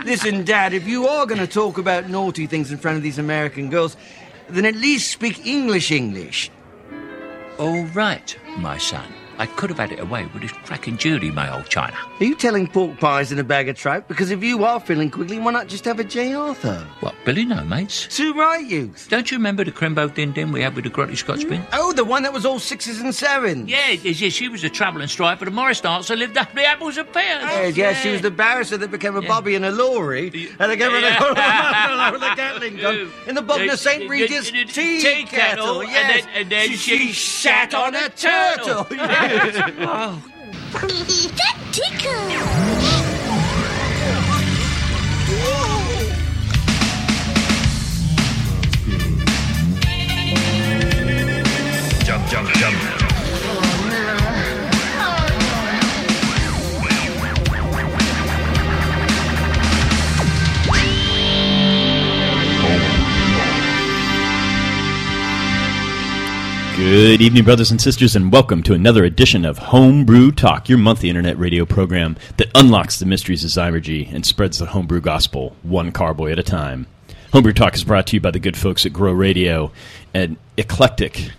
Listen, Dad, if you are going to talk about naughty things in front of these American girls, then at least speak English. All right, my son. I could have had it away with his cracking Judy, my old China. Are you telling pork pies in a bag of trout? Because if you are feeling quickly, why not just have a J. Arthur? What, Billy? No, mates. Too right, youth. Don't you remember the Crimbo Din Din we had with the grotty Scotch bin? Oh, the one that was all 6s and 7s. Yeah, she was a trouble and strife, but a Morris dancer lived up the apples and pears. Yeah, she was the barrister that became a bobby in a lorry, and they gave her the Gatling gun in the bottom of St. Regis tea kettle. Yes, and then she sat on a turtle. Oh. That tickles. Jump, jump, jump. Good evening, brothers and sisters, and welcome to another edition of Homebrew Talk, your monthly internet radio program that unlocks the mysteries of Zymurgy and spreads the homebrew gospel one carboy at a time. Homebrew Talk is brought to you by the good folks at Grow Radio, an eclectic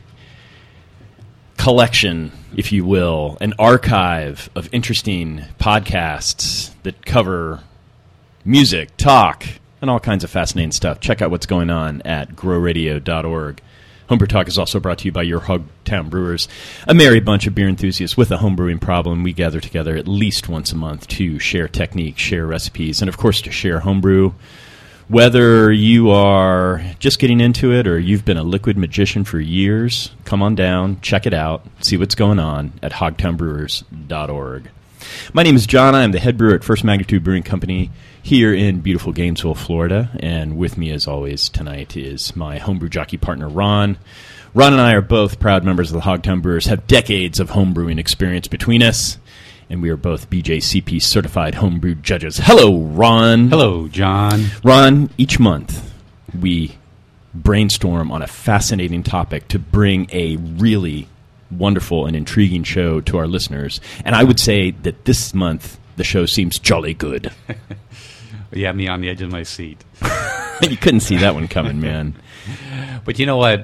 collection, if you will, an archive of interesting podcasts that cover music, talk, and all kinds of fascinating stuff. Check out what's going on at growradio.org. Homebrew Talk is also brought to you by your Hogtown Brewers, a merry bunch of beer enthusiasts with a homebrewing problem. We gather together at least once a month to share techniques, share recipes, and of course to share homebrew. Whether you are just getting into it or you've been a liquid magician for years, come on down, check it out, see what's going on at hogtownbrewers.org. My name is John. I am the head brewer at First Magnitude Brewing Company here in beautiful Gainesville, Florida. And with me, as always, tonight is my homebrew jockey partner, Ron. Ron and I are both proud members of the Hogtown Brewers, have decades of homebrewing experience between us, and we are both BJCP certified homebrew judges. Hello, Ron. Hello, John. Ron, each month we brainstorm on a fascinating topic to bring a really wonderful and intriguing show to our listeners. And I would say that this month the show seems jolly good. You have me on the edge of my seat. You couldn't see that one coming, man. But you know what?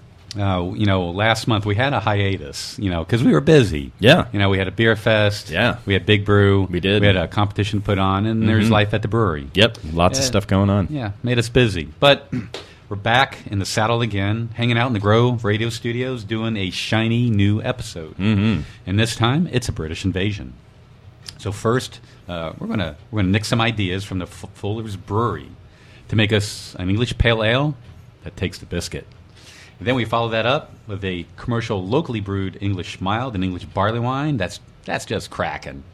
Last month we had a hiatus, because we were busy. Yeah. We had a beer fest. Yeah. We had Big Brew. We did. We had a competition put on, and there's life at the brewery. Yep. Lots of stuff going on. Yeah. Made us busy. But we're back in the saddle again, hanging out in the Grow Radio studios, doing a shiny new episode. Mm-hmm. And this time, it's a British invasion. So first, we're gonna nick some ideas from the Fuller's Brewery to make us an English pale ale that takes the biscuit. And then we follow that up with a commercial locally brewed English mild and English barley wine. That's just cracking.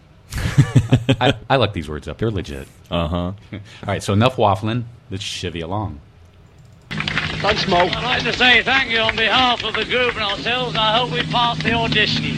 I look these words up; they're legit. All right, so enough waffling. Let's chivvy along. Don't smoke. I'd like to say thank you on behalf of the group and ourselves. I hope we pass the audition.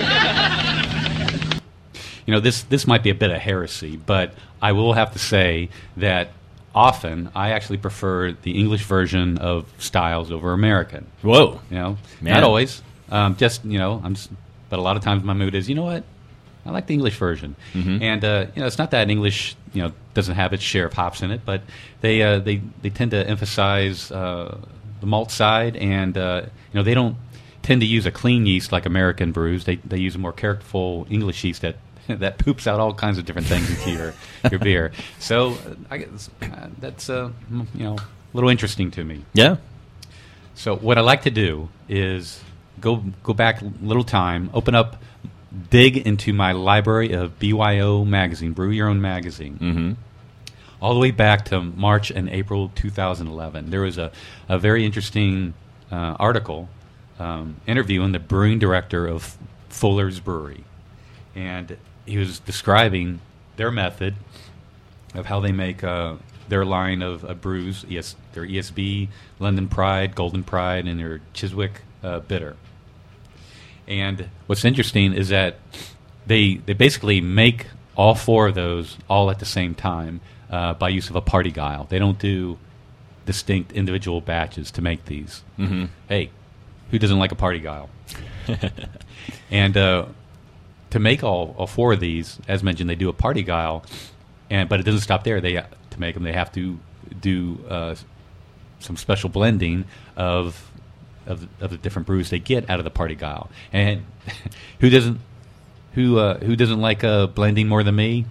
This might be a bit of heresy, but I will have to say that often I actually prefer the English version of styles over American. Whoa. Not always. But a lot of times my mood is, you know what? I like the English version. Mm-hmm. And, it's not that English, doesn't have its share of hops in it, but they tend to emphasize the malt side, and, they don't tend to use a clean yeast like American brews. They use a more characterful English yeast that poops out all kinds of different things into your beer. So I guess that's a little interesting to me. Yeah. So what I like to do is go back a little time, dig into my library of BYO magazine, Brew Your Own magazine, Mm-hmm. all the way back to March and April 2011. There was a very interesting article interviewing the brewing director of Fuller's Brewery, and he was describing their method of how they make their line of brews, their ESB, London Pride, Golden Pride, and their Chiswick Bitter. And what's interesting is that they basically make all four of those all at the same time by use of a party guile. They don't do distinct individual batches to make these. Mm-hmm. Hey, who doesn't like a party guile? And to make all four of these, as mentioned, they do a party guile, but it doesn't stop there. They to make them. They have to do some special blending of the different brews they get out of the Party-Gyle. And who doesn't like blending more than me?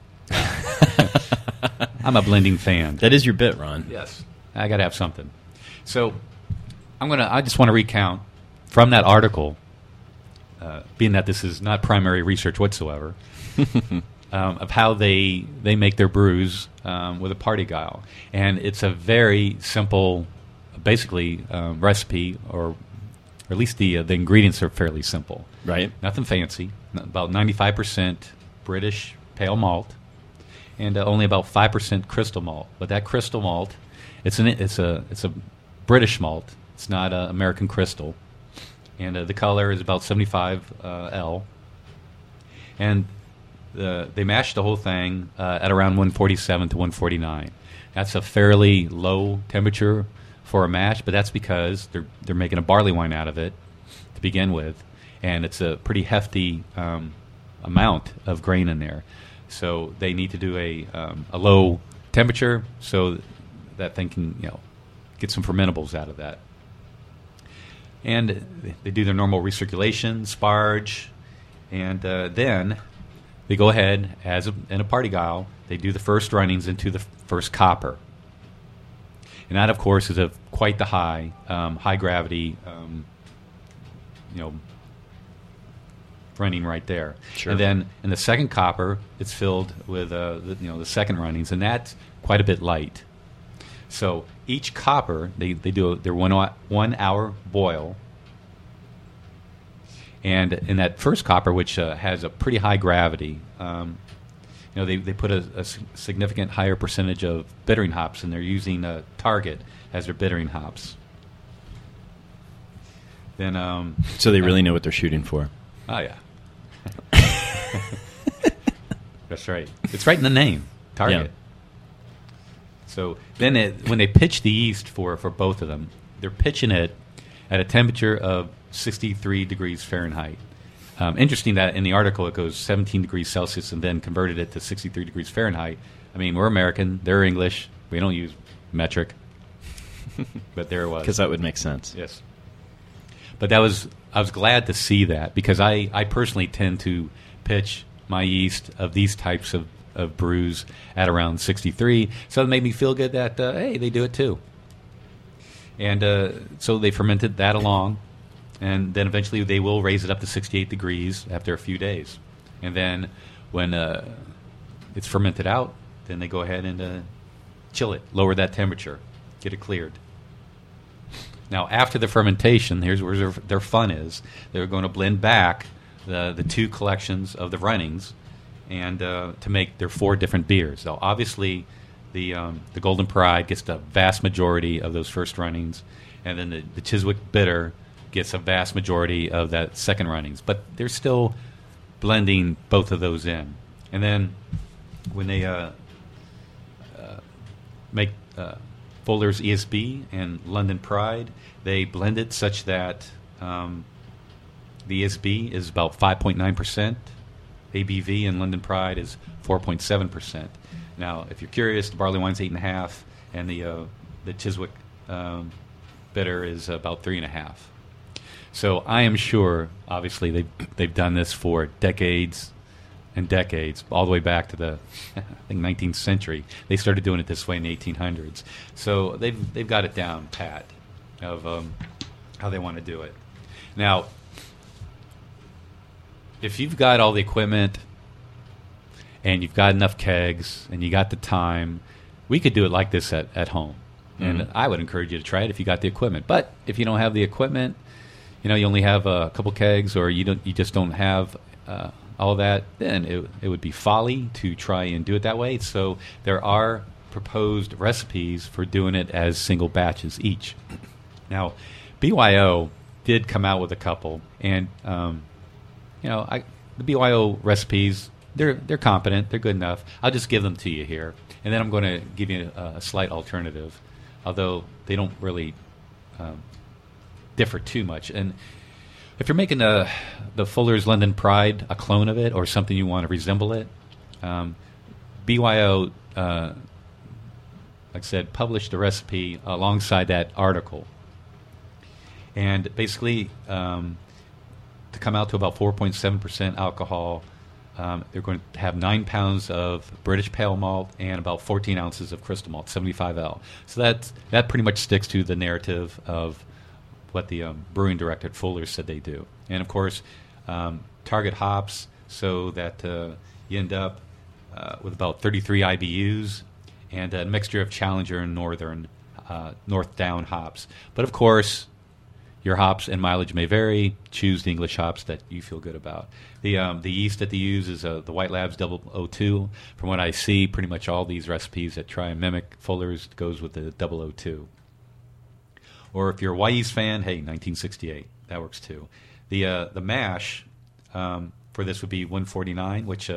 I'm a blending fan. That is your bit, Ron. Yes, I got to have something. So I just want to recount from that article, being that this is not primary research whatsoever, of how they make their brews with a Party-Gyle. And it's a very simple, basically, recipe, or at least the ingredients are fairly simple. Right. Nothing fancy. About 95% British pale malt, and only about 5% crystal malt. But that crystal malt, it's a British malt. It's not American crystal, and the color is about 75 L. And they mash the whole thing at around 147 to 149. That's a fairly low temperature for a mash, but that's because they're making a barley wine out of it to begin with, and it's a pretty hefty amount of grain in there. So they need to do a low temperature so that thing can get some fermentables out of that. And they do their normal recirculation, sparge, and then they go ahead, in a Party-Gyle, they do the first runnings into the first copper. And that, of course, is quite the high gravity, running right there. Sure. And then in the second copper, it's filled with the second runnings, and that's quite a bit light. So each copper, they do their 1 hour boil. And in that first copper, which has a pretty high gravity, they put a significant higher percentage of bittering hops, and they're using Target as their bittering hops. Then, so they really know what they're shooting for. Oh yeah, that's right. It's right in the name, Target. Yeah. So then, when they pitch the yeast for both of them, they're pitching it at a temperature of 63 degrees Fahrenheit. Interesting that in the article it goes 17 degrees Celsius and then converted it to 63 degrees Fahrenheit. I mean, we're American, they're English, we don't use metric. But there it was. Because that would make sense. Yes. But I was glad to see that, because I personally tend to pitch my yeast of these types of brews at around 63. So it made me feel good that, hey, they do it too. And so they fermented that along. And then eventually they will raise it up to 68 degrees after a few days. And then when it's fermented out, then they go ahead and chill it, lower that temperature, get it cleared. Now, after the fermentation, here's where their fun is. They're going to blend back the two collections of the runnings and to make their 4 different beers. Now, obviously, the Golden Pride gets the vast majority of those first runnings, and then the Chiswick Bitter gets a vast majority of that second runnings. But they're still blending both of those in. And then when they make Fuller's ESB and London Pride, they blend it such that the ESB is about 5.9%, ABV, and London Pride is 4.7%. Now, if you're curious, the barley wine's 8.5%, and the Chiswick Bitter is about 3.5%. So I am sure, obviously, they've done this for decades and decades, all the way back to the, I think, 19th century. They started doing it this way in the 1800s. So they've got it down pat of how they want to do it. Now, if you've got all the equipment and you've got enough kegs and you got the time, we could do it like this at home. Mm-hmm. And I would encourage you to try it if you got the equipment. But if you don't have the equipment, you only have a couple kegs, or you just don't have all of that, then it would be folly to try and do it that way. So there are proposed recipes for doing it as single batches each. Now, BYO did come out with a couple, and the BYO recipes, they're competent, they're good enough. I'll just give them to you here, and then I'm going to give you a slight alternative, although they don't really differ too much. And if you're making the Fuller's London Pride, a clone of it, or something you want to resemble it, BYO like I said, published the recipe alongside that article. And basically, to come out to about 4.7% alcohol, they're going to have 9 pounds of British pale malt and about 14 ounces of crystal malt, 75L. So that pretty much sticks to the narrative of what the brewing director at Fuller's said they do. And, of course, target hops so that you end up with about 33 IBUs and a mixture of Challenger and North Down hops. But, of course, your hops and mileage may vary. Choose the English hops that you feel good about. The yeast that they use is the White Labs 002. From what I see, pretty much all these recipes that try and mimic Fuller's goes with the 002. Or if you're a Yeast fan, hey, 1968. That works too. The mash for this would be 149, which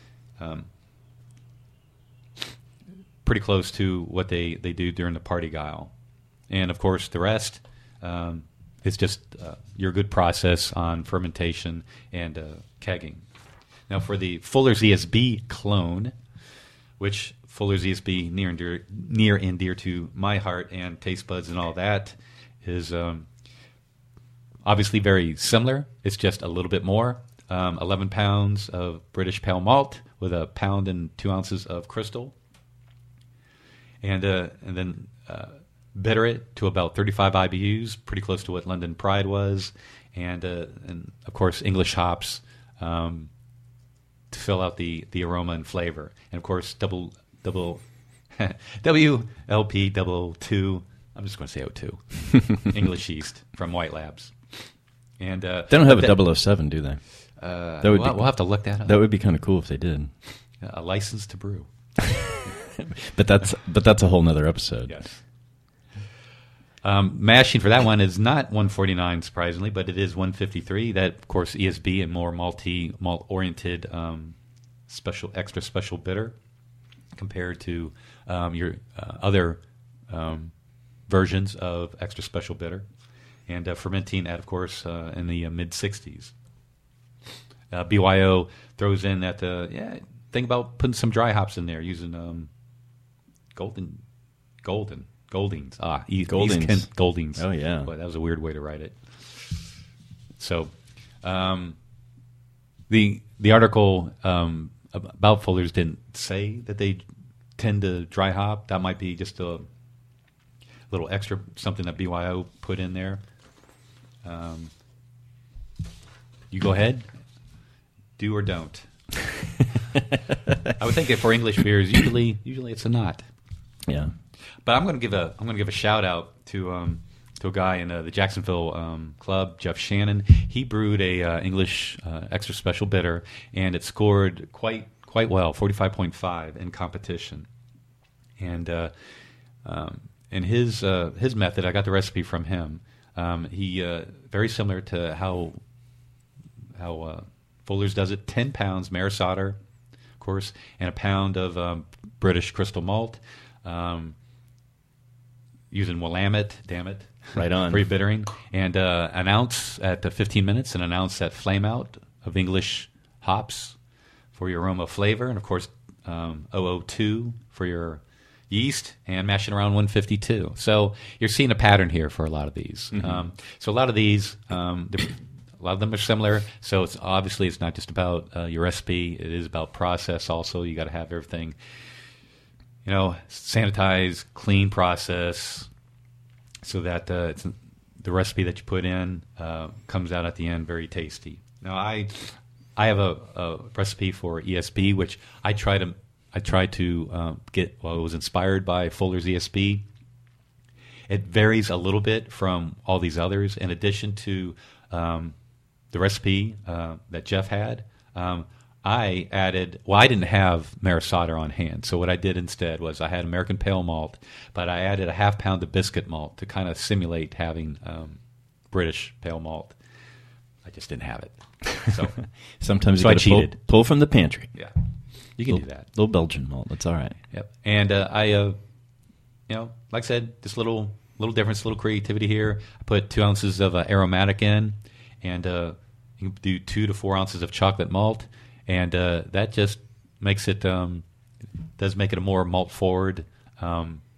pretty close to what they do during the party guile. And, of course, the rest... it's just your good process on fermentation and kegging. Now, for the Fuller's ESB clone, which Fuller's ESB near and dear to my heart and taste buds and all that, is obviously very similar. It's just a little bit more. 11 pounds of British pale malt with 1 pound and 2 ounces of crystal, and then. Bitter it to about 35 IBUs, pretty close to what London Pride was, and of course English hops to fill out the aroma and flavor, and of course double WLP 002. I'm just going to say 02 English yeast from White Labs, and they don't have a 007, do they? We'll have to look that up. That would be kind of cool if they did. A license to brew, but that's a whole nother episode. Yes. Mashing for that one is not 149, surprisingly, but it is 153. That, of course, ESB and more malt-oriented extra special bitter compared to your other versions of extra special bitter. And fermenting at, of course, in the mid-60s. BYO throws in that, think about putting some dry hops in there using Goldings. Goldings. Goldings. Oh, yeah. Boy, that was a weird way to write it. So, the article about Fuller's didn't say that they tend to dry hop. That might be just a little extra, something that BYO put in there. You go ahead. Do or don't. I would think that for English beers, usually it's a not. Yeah. But I'm going to give a shout out to a guy in the Jacksonville club, Jeff Shannon. He brewed a English extra special bitter, and it scored quite well, 45.5 in competition. And in his method, I got the recipe from him. He very similar to how Fuller's does it. 10 pounds Maris Otter, of course, and 1 pound of British crystal malt. Using Willamette, damn it. Right on. Pre-bittering. And an ounce at 15 minutes and an ounce at flame out of English hops for your aroma flavor. And, of course, 002 for your yeast, and mashing around 152. So you're seeing a pattern here for a lot of these. Mm-hmm. So a lot of these, a lot of them are similar. So it's not just about your recipe. It is about process also. You got to have everything sanitized, clean process, so that the recipe that you put in comes out at the end very tasty. Now, I have a recipe for ESB, which I tried to get. Well, it was inspired by Fuller's ESB. It varies a little bit from all these others. In addition to the recipe that Jeff had, I added, I didn't have Maris Otter on hand, so what I did instead was I had American Pale Malt, but I added a 1/2 pound of biscuit malt to kind of simulate having British Pale Malt. I just didn't have it. So sometimes you got to pull from the pantry. Yeah, you can do that. Little Belgian malt, that's all right. Yep. And I, like I said, just little difference, little creativity here. I put 2 ounces of aromatic in, and you can do 2 to 4 ounces of chocolate malt. And that just makes it does make it a more malt forward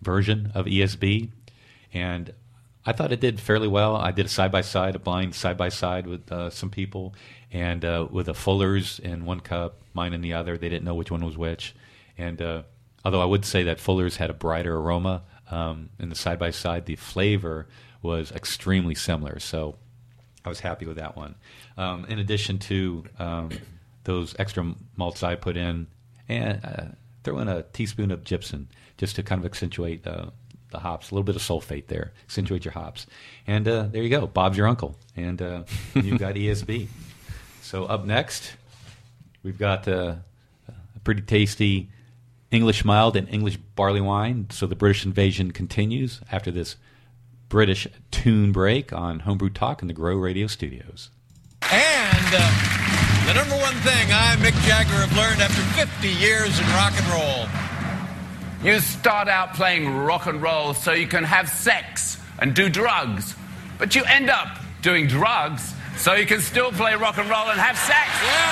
version of ESB, and I thought it did fairly well. I did a side-by-side, a blind side-by-side with some people, and with a Fuller's in one cup, mine in the other. They didn't know which one was which. And although I would say that Fuller's had a brighter aroma in the side-by-side, the flavor was extremely similar. So I was happy with that one. In addition to those extra malts I put in, and throw in a teaspoon of gypsum just to kind of accentuate the hops, a little bit of sulfate there, accentuate your hops. And there you go, Bob's your uncle. And you've got ESB. So up next, we've got a pretty tasty English mild and English barley wine. So the British invasion continues after this British tune break on Homebrew Talk in the Grow Radio Studios. And the number one thing I, Mick Jagger, have learned after 50 years in rock and roll. You start out playing rock and roll so you can have sex and do drugs. But you end up doing drugs so you can still play rock and roll and have sex.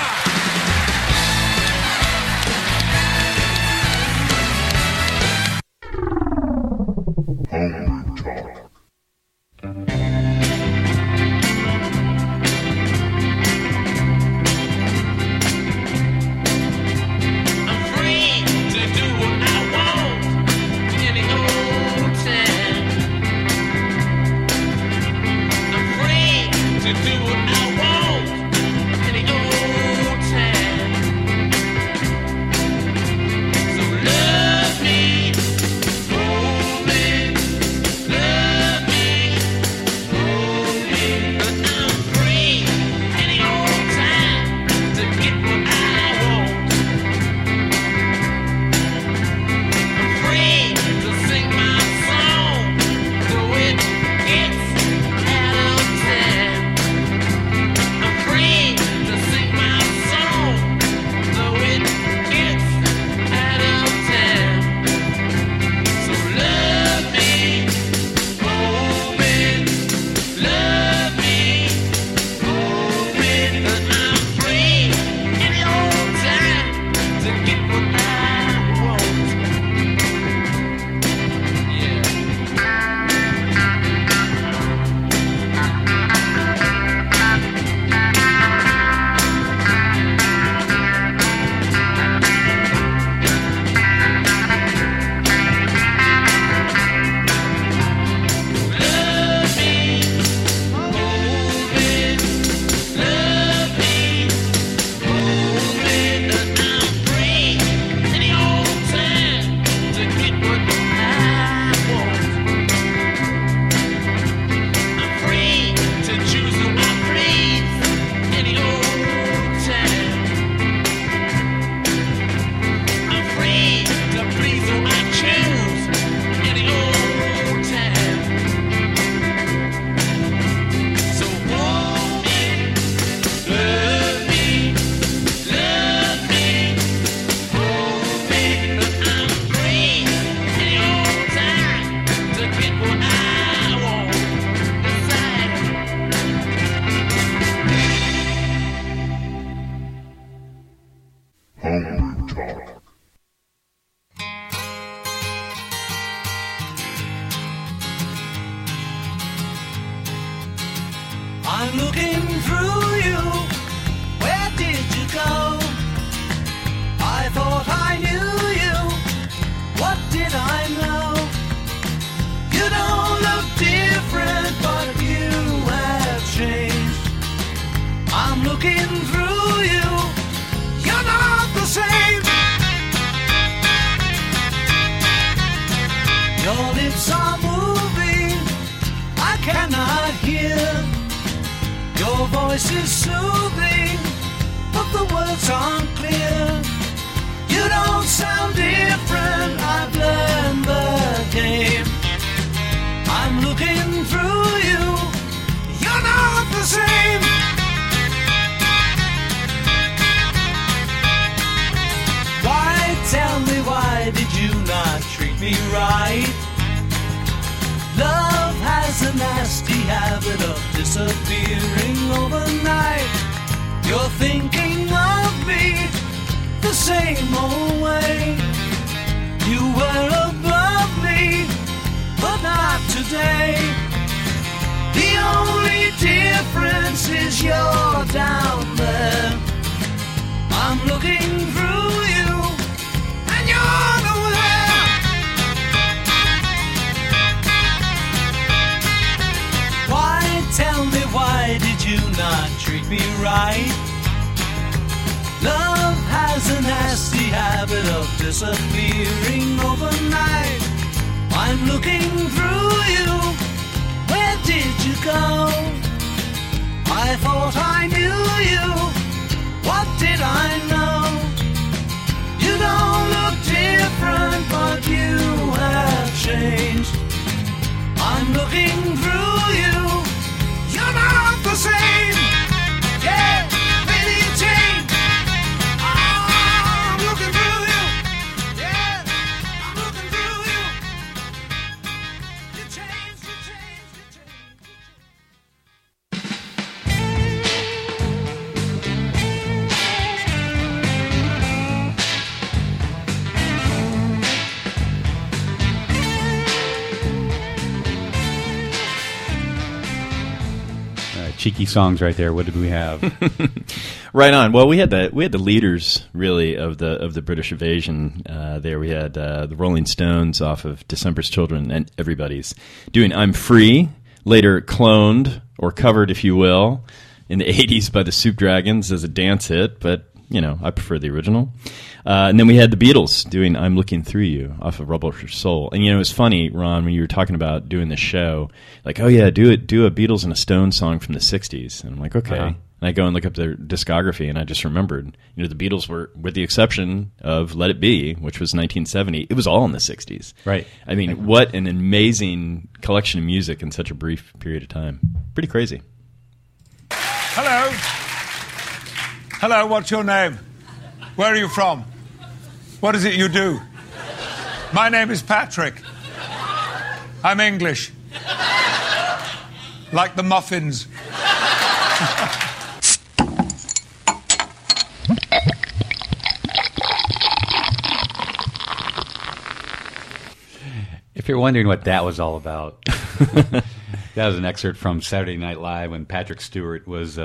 Yeah. Homebrew Talk. I'm looking through you. Where did you go? I thought I knew you. What did I know? You don't look different, but you have changed. I'm looking through you. You're not the same. Your lips are moving. I cannot hear. Your voice is soothing, but the words aren't clear. You don't sound different, I've learned the game. I'm looking through you, you're not the same. Why, tell me, why did you not treat me right? Love has a nasty habit of disappearing overnight. You're thinking of me the same old way. You were above me, is you're down there. I'm looking through you, and you're nowhere. Why, tell me, why did you not treat me right? Love has a nasty habit of disappearing overnight. I'm looking through you, where did you go? I thought I knew you, what did I know? You don't look different, but you have changed. I'm looking through you, you're not the same. Yeah, maybe you changed. I'm looking through you. Yeah, I'm looking through you. You changed, you changed, you changed. Cheeky songs right there. What did we have? Right on. Well, we had the leaders really of the British invasion. There we had the Rolling Stones off of December's Children and Everybody's doing "I'm Free," later cloned or covered, if you will, in the '80s by the Soup Dragons as a dance hit. But you know, I prefer the original. And then we had the Beatles doing "I'm Looking Through You" off of "Rubber Soul." And you know, it was funny, Ron, when you were talking about doing the show, like, oh yeah, do a Beatles and a Stones song from the '60s. And I'm like, okay. And I go and look up their discography, and I just remembered, you know, the Beatles were, with the exception of "Let It Be," which was 1970, it was all in the '60s. Right. I mean, what an amazing collection of music in such a brief period of time. Pretty crazy. Hello. Hello, what's your name? Where are you from? What is it you do? My name is Patrick. I'm English. Like the muffins. If you're wondering what that was all about, that was an excerpt from Saturday Night Live when Patrick Stewart was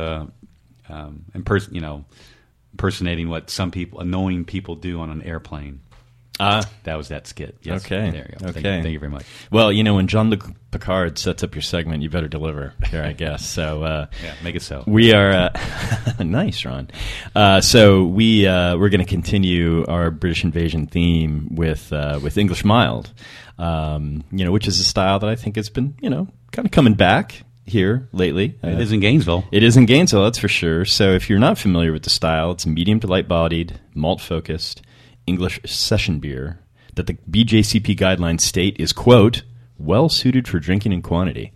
impersonating what some people, annoying people, do on an airplane. That was that skit. Yes. Okay. There you go. Okay. Thank you very much. Well, you know, when Jean-Luc Picard sets up your segment, you better deliver here, I guess. So yeah, make it so. We are nice, Ron. So we're going to continue our British invasion theme with English mild, you know, which is a style that I think has been, you know, kind of coming back here lately. It is in Gainesville. It is in Gainesville, that's for sure. So if you're not familiar with the style, it's medium to light-bodied, malt-focused English session beer that the BJCP guidelines state is, quote, well-suited for drinking in quantity.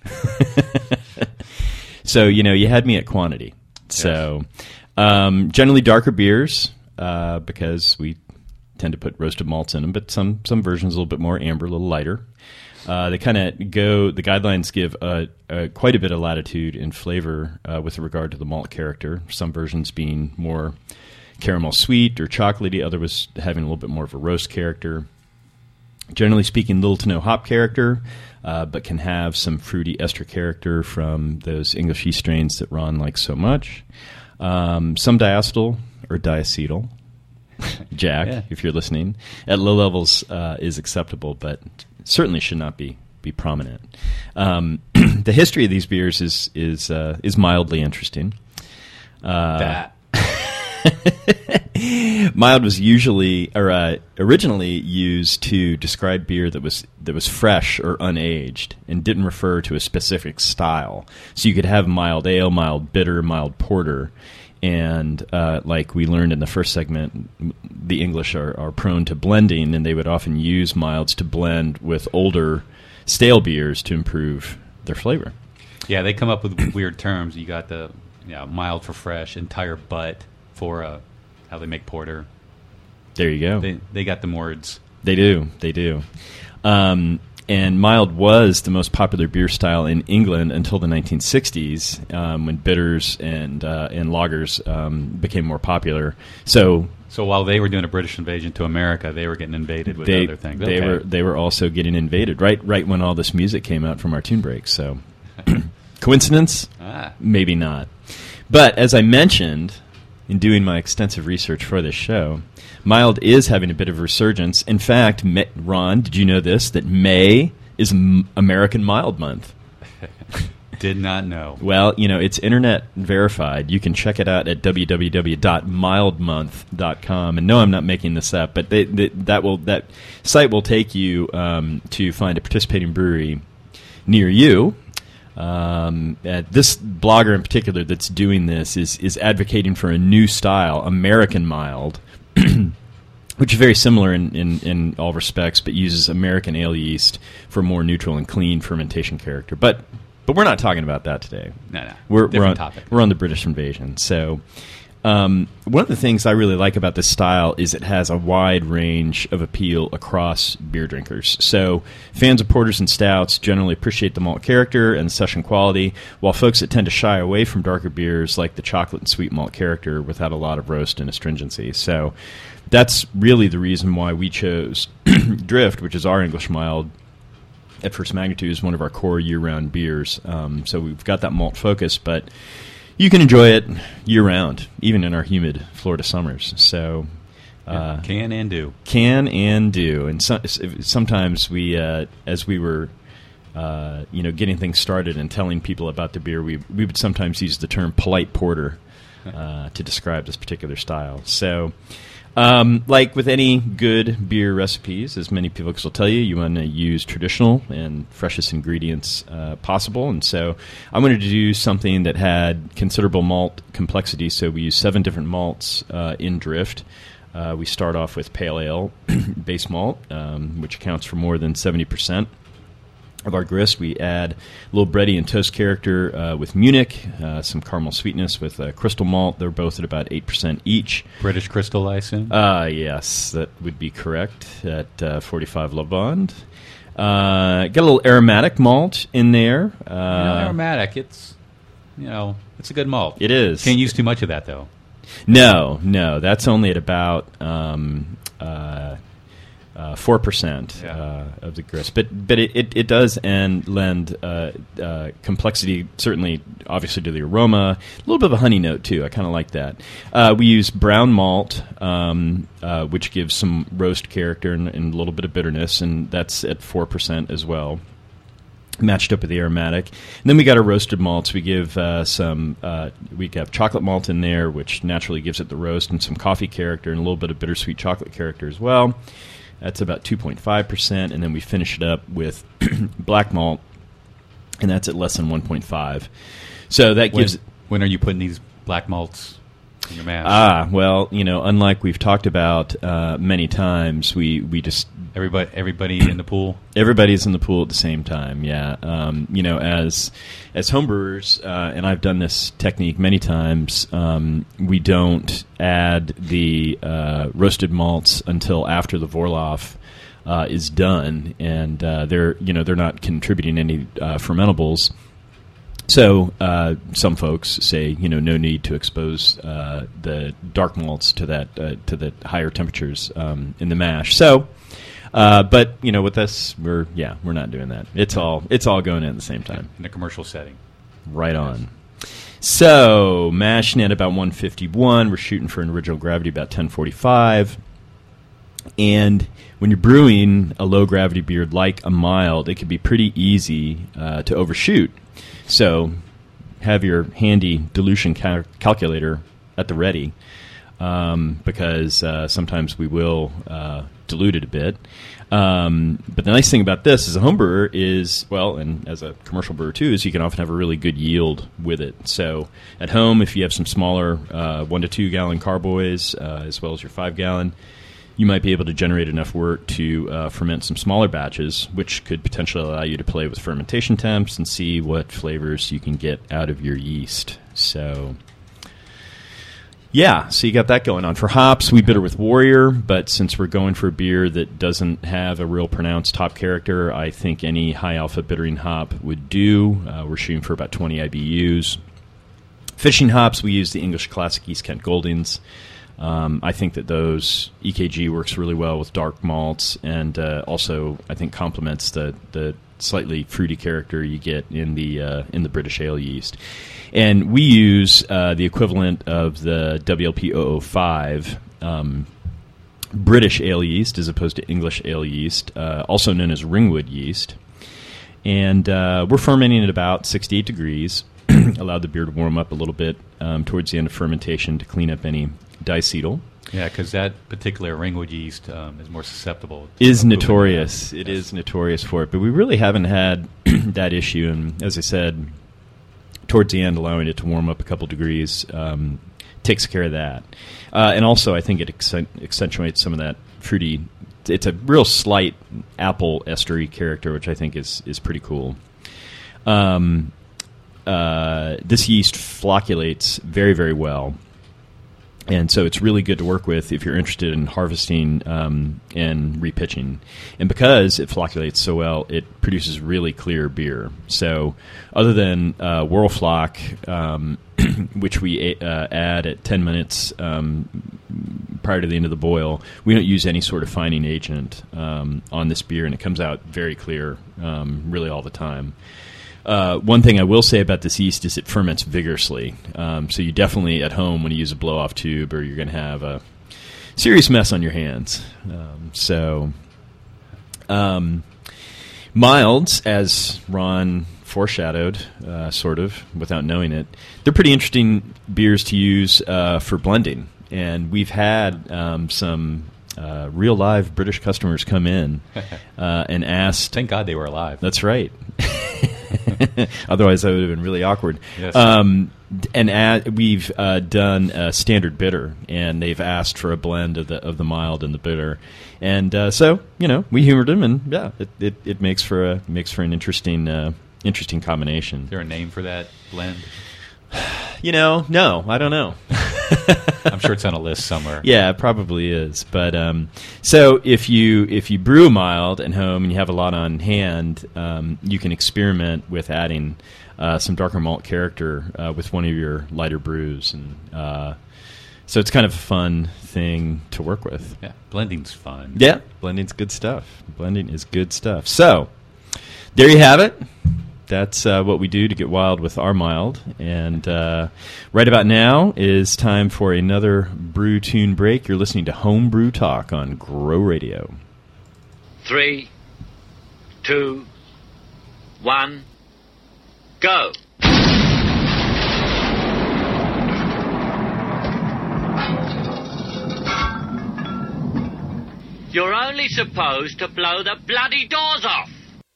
So, you know, you had me at quantity. So generally darker beers because we tend to put roasted malts in them, but some versions a little bit more amber, a little lighter. They kind of go. The guidelines give quite a bit of latitude in flavor with regard to the malt character. Some versions being more caramel sweet or chocolatey, others having a little bit more of a roast character. Generally speaking, little to no hop character, but can have some fruity ester character from those English yeast strains that Ron likes so much. Some diacetyl or diacetyl. Jack, yeah. If you're listening, at low levels is acceptable, but certainly should not be prominent. The history of these beers is mildly interesting. Mild was usually originally used to describe beer that was fresh or unaged and didn't refer to a specific style. So you could have mild ale, mild bitter, mild porter. And like we learned in the first segment, the English are prone to blending, and they would often use milds to blend with older stale beers to improve their flavor. Yeah, they come up with weird terms. You got the mild for fresh, entire butt for how they make porter. There you go. They got them words. They do. And mild was the most popular beer style in England until the 1960s, when bitters and lagers became more popular. So while they were doing a British invasion to America, they were getting invaded with other things. They were also getting invaded right when all this music came out from our tune breaks. So Coincidence? Maybe not. But as I mentioned in doing my extensive research for this show, mild is having a bit of a resurgence. In fact, Ron, did you know this? That May is American Mild Month. Did not know. Well, it's internet verified. You can check it out at www.mildmonth.com. And no, I'm not making this up, but that site will take you to find a participating brewery near you. This blogger in particular that's doing this is advocating for a new style, American Mild, which is very similar in all respects, but uses American ale yeast for more neutral and clean fermentation character. But we're not talking about that today. No. We're topic. We're on the British invasion. So one of the things I really like about this style is it has a wide range of appeal across beer drinkers. So fans of porters and stouts generally appreciate the malt character and the session quality, while folks that tend to shy away from darker beers like the chocolate and sweet malt character without a lot of roast and astringency. So that's really the reason why we chose Drift, which is our English mild, at first magnitude, is one of our core year-round beers. So we've got that malt focus, but you can enjoy it year-round, even in our humid Florida summers. So can and do. Can and do. And sometimes we, as we were getting things started and telling people about the beer, we would sometimes use the term polite porter to describe this particular style. So like with any good beer recipes, as many people will tell you, you want to use traditional and freshest ingredients possible. And so I wanted to do something that had considerable malt complexity. So we use 7 different malts in Drift. We start off with pale ale base malt, which accounts for more than 70% of our grist. We add a little bready and toast character with Munich, some caramel sweetness with crystal malt. They're both at about 8% each. British Crystal, I assume? Yes, that would be correct at 45 La Bond. Got a little aromatic malt in there. Aromatic, it's a good malt. It is. Can't use too much of that, though. No, that's only at about 4% of the grist, but it does lend complexity, certainly, obviously, to the aroma. A little bit of a honey note too. I kind of like that. We use brown malt, which gives some roast character and a little bit of bitterness, and that's at 4% as well, matched up with the aromatic. And then we got our roasted malts. We give we have chocolate malt in there, which naturally gives it the roast, and some coffee character and a little bit of bittersweet chocolate character as well. That's about 2.5%, and then we finish it up with black malt, and that's at less than 1.5. So that gives... When are you putting these black malts in your mash? Well, unlike we've talked about many times, we just... Everybody in the pool? Everybody's in the pool at the same time, yeah. As homebrewers, and I've done this technique many times, we don't add the roasted malts until after the Vorlauf is done, and they're not contributing any fermentables. So some folks say no need to expose the dark malts to the higher temperatures in the mash. So. But with this, we're not doing that. It's all going in at the same time in a commercial setting. Right on. So mashing at about 151. We're shooting for an original gravity about 1045. And when you're brewing a low gravity beer like a mild, it can be pretty easy to overshoot. So have your handy dilution calculator at the ready, because sometimes we will dilute it a bit. But the nice thing about this as a home brewer is, and as a commercial brewer too, is you can often have a really good yield with it. So at home, if you have some smaller 1 to 2 gallon carboys, as well as your 5 gallon, you might be able to generate enough wort to ferment some smaller batches, which could potentially allow you to play with fermentation temps and see what flavors you can get out of your yeast. So... yeah, so you got that going on. For hops, we bitter with Warrior, but since we're going for a beer that doesn't have a real pronounced hop character, I think any high alpha bittering hop would do. We're shooting for about 20 IBUs. Fishing hops, we use the English Classic East Kent Goldings. I think that those EKG works really well with dark malts, and also I think complements the slightly fruity character you get in the British ale yeast. And we use the equivalent of the WLP 005 British ale yeast as opposed to English ale yeast, also known as Ringwood yeast. And we're fermenting at about 68 degrees, allowed the beer to warm up a little bit towards the end of fermentation to clean up any diacetyl. Yeah, because that particular Ringwood yeast is more susceptible. Is notorious. It is notorious for it. But we really haven't had that issue. And as I said, towards the end, allowing it to warm up a couple degrees takes care of that. And also, I think it accentuates some of that fruity. It's a real slight apple estery character, which I think is pretty cool. This yeast flocculates very, very well. And so it's really good to work with if you're interested in harvesting and repitching. And because it flocculates so well, it produces really clear beer. So other than Whirlfloc, which we add at 10 minutes prior to the end of the boil, we don't use any sort of fining agent on this beer, and it comes out very clear really all the time. One thing I will say about this yeast is it ferments vigorously. So you definitely, at home, when you use a blow-off tube, or you're going to have a serious mess on your hands. Milds, as Ron foreshadowed, sort of, without knowing it, they're pretty interesting beers to use for blending. And we've had some real live British customers come in and asked... Thank God they were alive. That's right. Otherwise, that would have been really awkward. Yes. We've done a standard bitter, and they've asked for a blend of the mild and the bitter, and so we humored them, and yeah, it makes for an interesting combination. Is there a name for that blend? No, I don't know. I'm sure it's on a list somewhere. Yeah, it probably is. But so if you brew a mild at home and you have a lot on hand, you can experiment with adding some darker malt character with one of your lighter brews, and so it's kind of a fun thing to work with. Yeah, blending's fun. Yeah, blending's good stuff. Blending is good stuff. So there you have it. That's what we do to get wild with our mild. And right about now is time for another Brew Tune break. You're listening to Home Brew Talk on Grow Radio. 3, 2, 1, go. You're only supposed to blow the bloody doors off.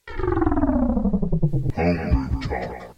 Home Talk.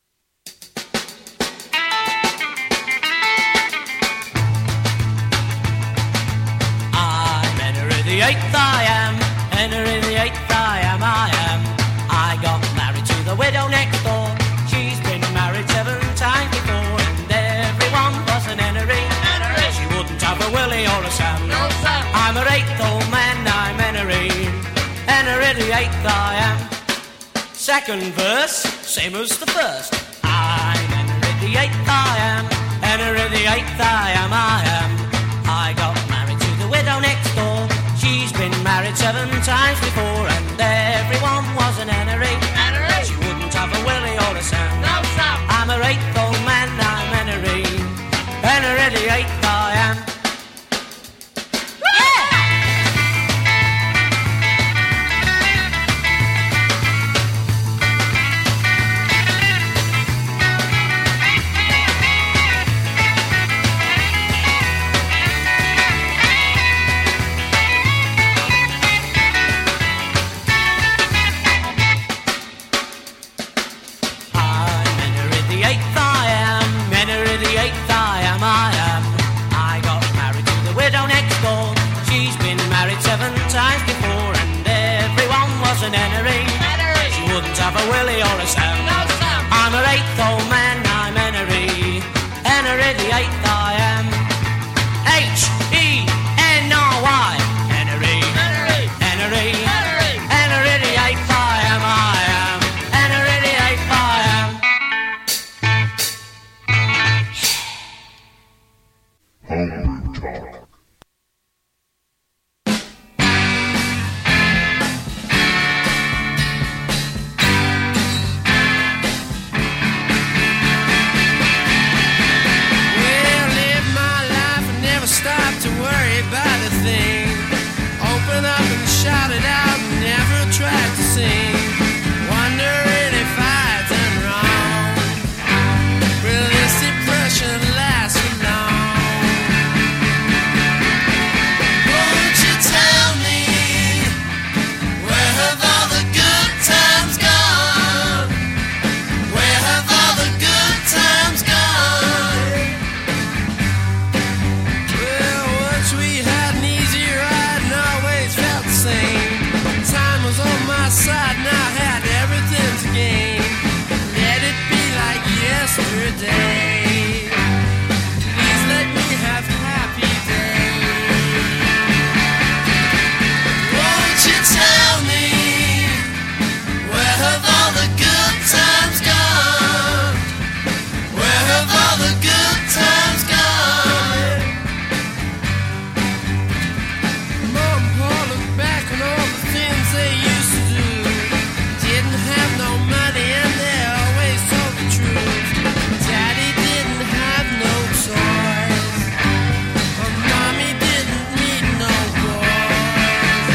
I'm Henry the Eighth, I am. Henry the Eighth, I am. I got married to the widow next door. She's been married 7 times before, and everyone was an Henry. She wouldn't have a Willie or a Sam. No, Sam. I'm her 8th old man, I'm Henry. Henry the Eighth, I am. Second verse, same as the first. I'm Henry the Eighth, I am. Henry the Eighth, I am. I got married to the widow next door. She's been married 7 times before, and everyone was an Henry. She wouldn't have a Willie or a Sam. No, Sam. I'm her 8th old man, I'm Henry. Henry the Eighth, I am. An Henry. She wouldn't have a Willie or a Sam. No, Sam. I'm her 8th old man, I'm Henry. Henry the 8th, I am. H-E-N-R-Y. Henry. Henry. Henry the 8th, I am. Henry the 8th, I am. Home Talk. my side and I had everything to gain. Let it be like yesterday. Please let me have happy days. Won't you tell me, where have all the good times gone? Where have all the good times gone? Mom, Paul, look back on all the things they used to do. Didn't have no money and they always told the truth. Daddy didn't have no toys. Or mommy didn't need no boys.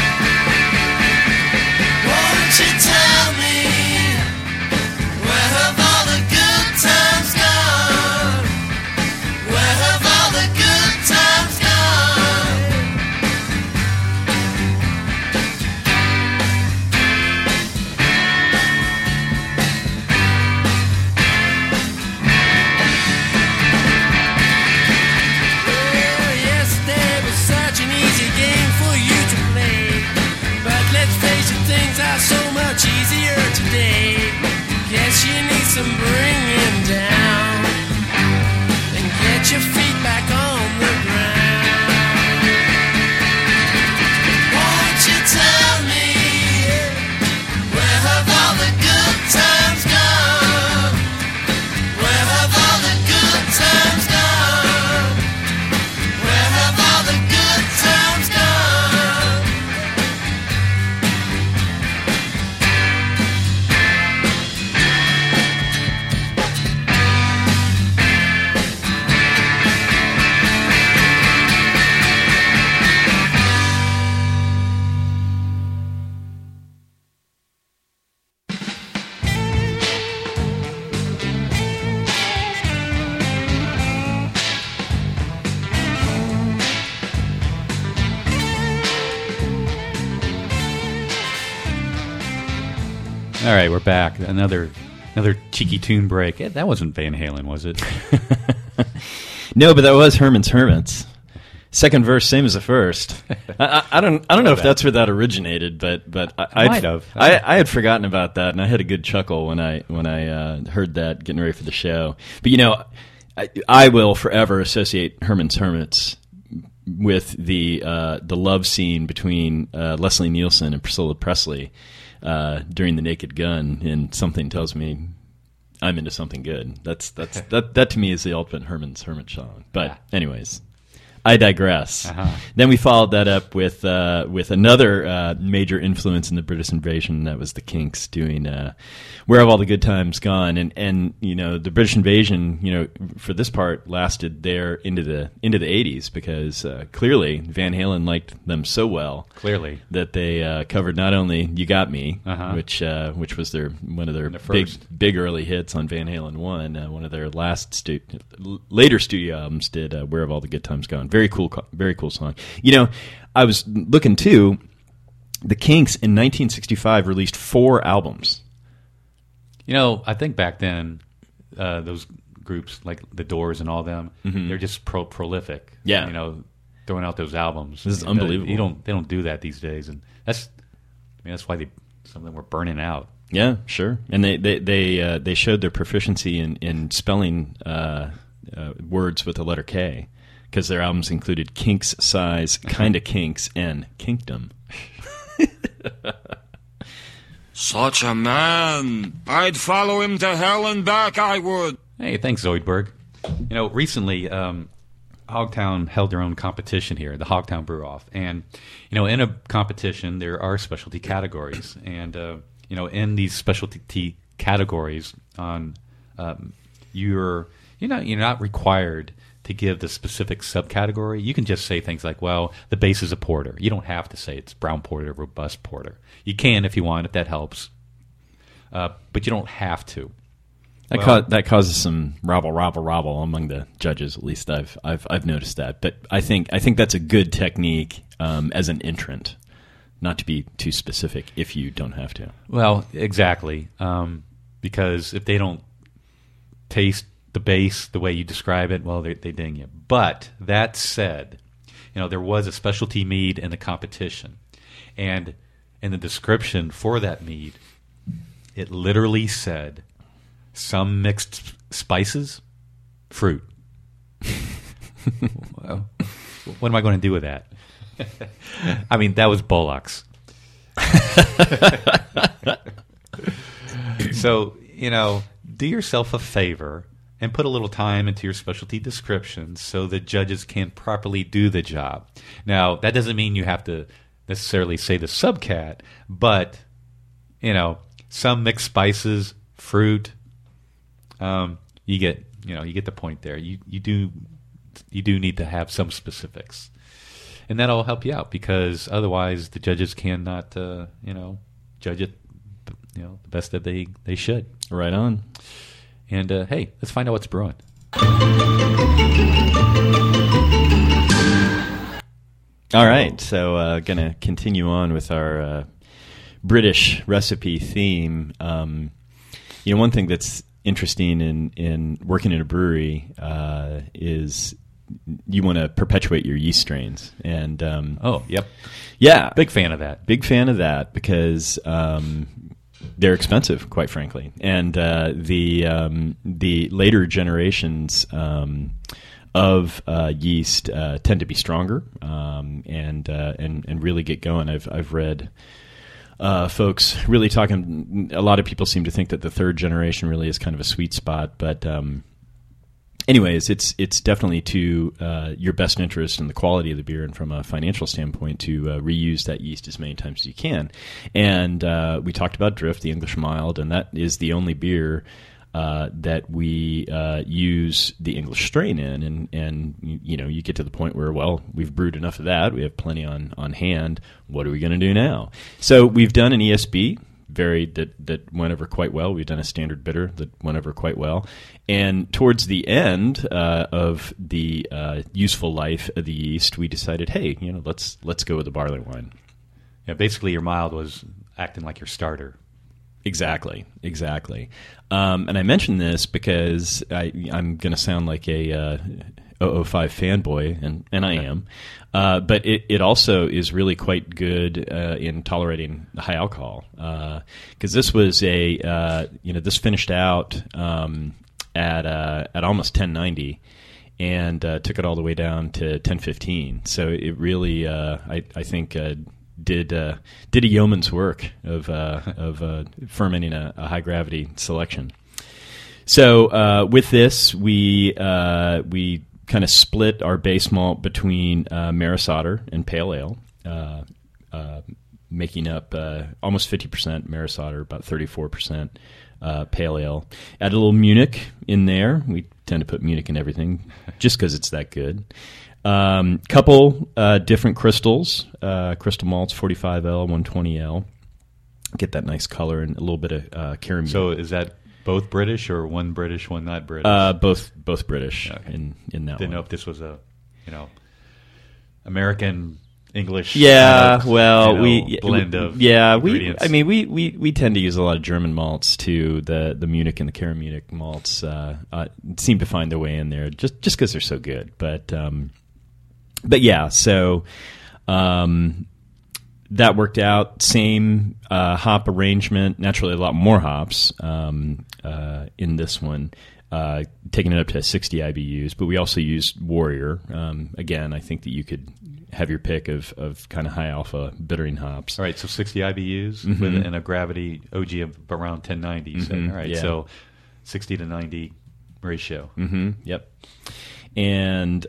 Won't you tell me, where have all the good times gone? Where have all the good times gone? Oh, yesterday was such an easy game for you to play. But let's face it, things are so much easier today. Guess you need some bringing down and get your feet back on the ground. Won't you tell me, where have all the good times gone? Where have all the good times gone? Where have all the good times gone? All right, we're back. Another cheeky tune break. That wasn't Van Halen, was it? No, but that was Herman's Hermits. Second verse, same as the first. I don't know if that's where that originated, but I might have. I had forgotten about that, and I had a good chuckle when I heard that getting ready for the show. But I will forever associate Herman's Hermits with the love scene between Leslie Nielsen and Priscilla Presley during The Naked Gun, and something tells me I'm into something good. That to me is the ultimate Herman's Hermit song. But anyways, I digress. Then we followed that up with another major influence in the British invasion. That was the Kinks doing "Where Have All the Good Times Gone?" And the British invasion, for this part lasted there into the 80s because clearly Van Halen liked them so well. Clearly that they covered not only "You Got Me," which was one of their big early hits on Van Halen 1. One of their later studio albums did "Where Have All the Good Times Gone." Very cool song. I was looking too. The Kinks in 1965 released 4 albums. I think back then, those groups like the Doors and all them, they're just prolific. Yeah, throwing out those albums. This is unbelievable. They don't do that these days, and that's why some of them were burning out. Yeah, sure. And they showed their proficiency in spelling words with the letter K, because their albums included Kinks Size, Kinda Kinks, and Kinkdom. Such a man. I'd follow him to hell and back, I would. Hey, thanks, Zoidberg. Recently, Hogtown held their own competition here, the Hogtown Brew-Off. And, in a competition, there are specialty categories. And, in these specialty categories, you're not required to give the specific subcategory. You can just say things like, well, the base is a porter. You don't have to say it's brown porter, robust porter. You can if you want, if that helps. But you don't have to. That causes some rabble among the judges. At least I've noticed that. But I think that's a good technique as an entrant, not to be too specific if you don't have to. Well, exactly, because if they don't taste the base the way you describe it, well, they ding you. But that said, there was a specialty mead in the competition, and in the description for that mead, it literally said, some mixed spices, fruit. Well, what am I going to do with that? I mean, that was Bullocks. So, do yourself a favor and put a little time into your specialty descriptions so the judges can properly do the job. Now, that doesn't mean you have to necessarily say the subcat, but, some mixed spices, fruit, you get the point there. You do need to have some specifics. And that'll help you out, because otherwise the judges cannot, judge it, the best that they should. Right on. And hey, let's find out what's brewing. All right, so going to continue on with our British recipe theme. One thing that's interesting in working in a brewery is you want to perpetuate your yeast strains. And yeah, big fan of that. Big fan of that, because they're expensive, quite frankly, and the later generations of yeast tend to be stronger and really get going. I've read folks really talking. A lot of people seem to think that the third generation really is kind of a sweet spot, but anyways, it's definitely to your best interest in the quality of the beer, and from a financial standpoint, to reuse that yeast as many times as you can. And we talked about Drift, the English mild, and that is the only beer that we use the English strain in. And you get to the point where, well, we've brewed enough of that. We have plenty on hand. What are we going to do now? So we've done an ESB. That went over quite well. We've done a standard bitter that went over quite well. And towards the end of the useful life of the yeast, we decided, hey, let's go with the barley wine. Yeah, basically your mild was acting like your starter. Exactly. And I mention this because I'm going to sound like a 005 fanboy, and I am. But it also is really quite good in tolerating high alcohol, because this was this finished out at almost 1090, and took it all the way down to 1015. So it really, I think, did a yeoman's work of fermenting a high gravity selection. So with this, we kind of split our base malt between Maris Otter and Pale Ale, making up almost 50% Maris Otter, about 34% Pale Ale. Add a little Munich in there. We tend to put Munich in everything just because it's that good. Couple different crystals, crystal malts, 45L, 120L. Get that nice color and a little bit of caramel. So is that both British, or one British, one not British? Both British. Okay. in that Didn't one. know if this was a American English. Yeah, well, blend of ingredients. We tend to use a lot of German malts too. The Munich and the Cara Munich malts seem to find their way in there just because they're so good. But yeah, so that worked out. Same hop arrangement. Naturally, a lot more hops in this one, taking it up to 60 IBUs. But we also used Warrior. Again, I think that you could have your pick of kind of high alpha bittering hops. All right, so 60 IBUs and a gravity OG of around 1090. Mm-hmm. All right, yeah. So 60 to 90 ratio. Mm-hmm. Yep. And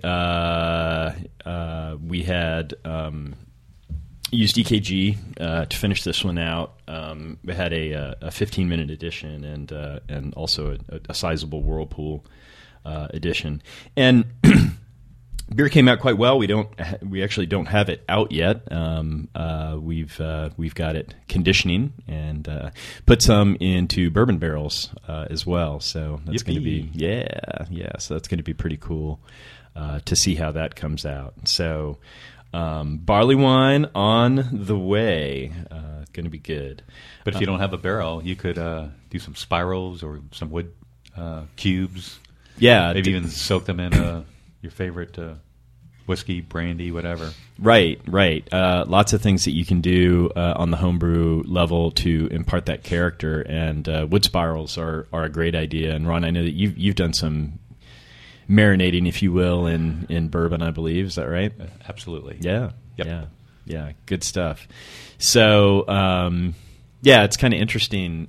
we had used EKG to finish this one out. We had a 15-minute edition and also a sizable Whirlpool edition. And beer came out quite well. We actually don't have it out yet. We've got it conditioning and put some into bourbon barrels as well. So that's going to be So that's going to be pretty cool to see how that comes out. So barley wine on the way. Going to be good. But if you don't have a barrel, you could do some spirals or some wood cubes. Yeah, maybe even soak them in your favorite whiskey, brandy, whatever. Right. Lots of things that you can do on the homebrew level to impart that character, and wood spirals are a great idea. And Ron, I know that you've done some marinating, if you will, in bourbon, I believe. Is that right? Absolutely. Yeah. Yep. Yeah. Good stuff. So, it's kind of interesting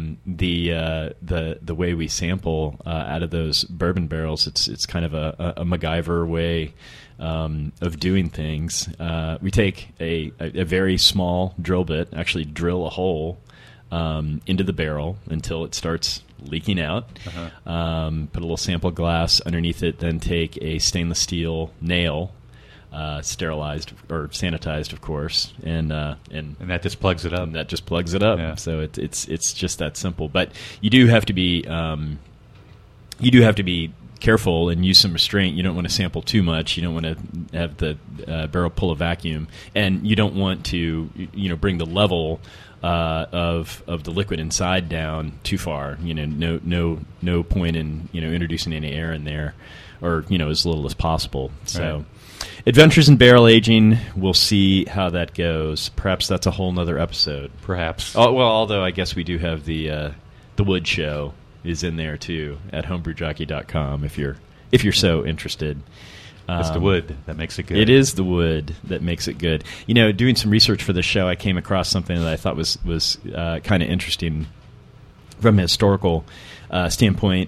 the way we sample out of those bourbon barrels. It's kind of a MacGyver way of doing things. We take a very small drill bit, actually drill a hole into the barrel until it starts leaking out. Put a little sample glass underneath it, then take a stainless steel nail, sterilized or sanitized, of course, and that just plugs it up. And that just plugs it up. Yeah. So it's just that simple. But you do have to be careful and use some restraint. You don't want to sample too much. You don't want to have the barrel pull a vacuum, and you don't want to bring the level of the liquid inside down too far. No point in introducing any air in there, or as little as possible. So. Right. Adventures in Barrel Aging, we'll see how that goes. Perhaps that's a whole nother episode. Perhaps. Although I guess we do have the wood show is in there too at homebrewjockey.com if you're so interested. It's the wood that makes it good. It is the wood that makes it good. Doing some research for the show, I came across something that I thought was kind of interesting from a historical standpoint.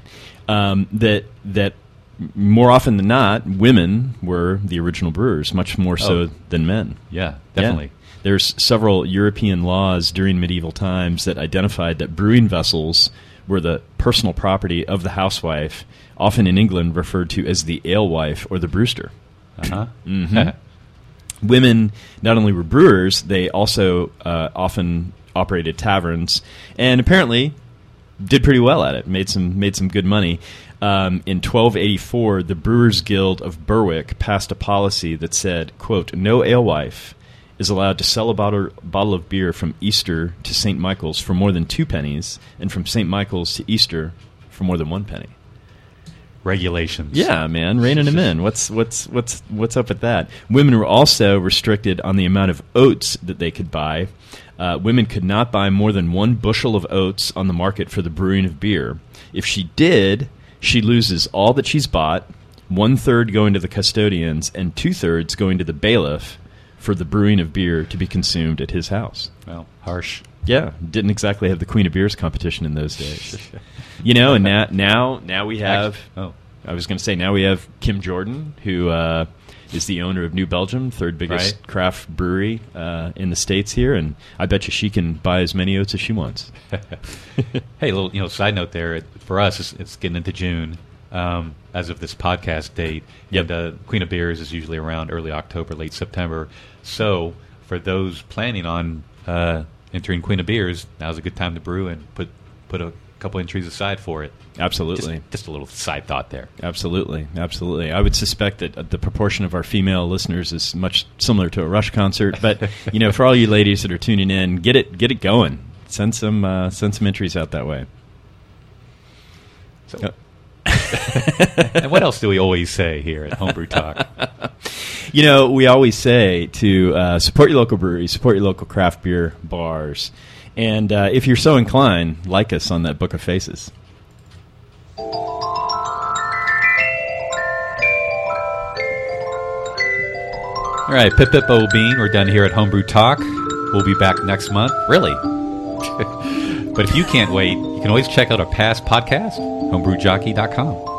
That more often than not, women were the original brewers, much more so than men. Yeah, definitely. Yeah. There's several European laws during medieval times that identified that brewing vessels were the personal property of the housewife, often in England referred to as the alewife or the brewster. Mm-hmm. Women not only were brewers, they also often operated taverns, and apparently did pretty well at it. Made some good money. In 1284, the Brewers Guild of Berwick passed a policy that said, quote, "No alewife is allowed to sell a bottle of beer from Easter to St. Michael's for more than 2 pennies, and from St. Michael's to Easter for more than 1 penny." Regulations. Yeah, man, reining them in. What's up with that? Women were also restricted on the amount of oats that they could buy. Women could not buy more than 1 bushel of oats on the market for the brewing of beer. If she did, she loses all that she's bought, 1/3 going to the custodians and 2/3 going to the bailiff for the brewing of beer to be consumed at his house. Well, harsh. Yeah, didn't exactly have the Queen of Beers competition in those days. And now we have. I was going to say, now we have Kim Jordan, who is the owner of New Belgium, third biggest craft brewery in the States here, and I bet you she can buy as many oats as she wants. Hey, little side note there. For us, it's getting into June as of this podcast date. Yep. And Queen of Beers is usually around early October, late September. So for those planning on entering Queen of Beers, now's a good time to brew and put a couple entries aside for it. Absolutely. Just a little side thought there. Absolutely. I would suspect that the proportion of our female listeners is much similar to a Rush concert. But for all you ladies that are tuning in, get it going. Send some entries out that way. So, and what else do we always say here at Homebrew Talk? We always say to support your local breweries, support your local craft beer bars, and if you're so inclined, like us on that Book of Faces. All right, Pip Pip O Bean, we're done here at Homebrew Talk. We'll be back next month. Really? But if you can't wait, you can always check out our past podcast, homebrewjockey.com.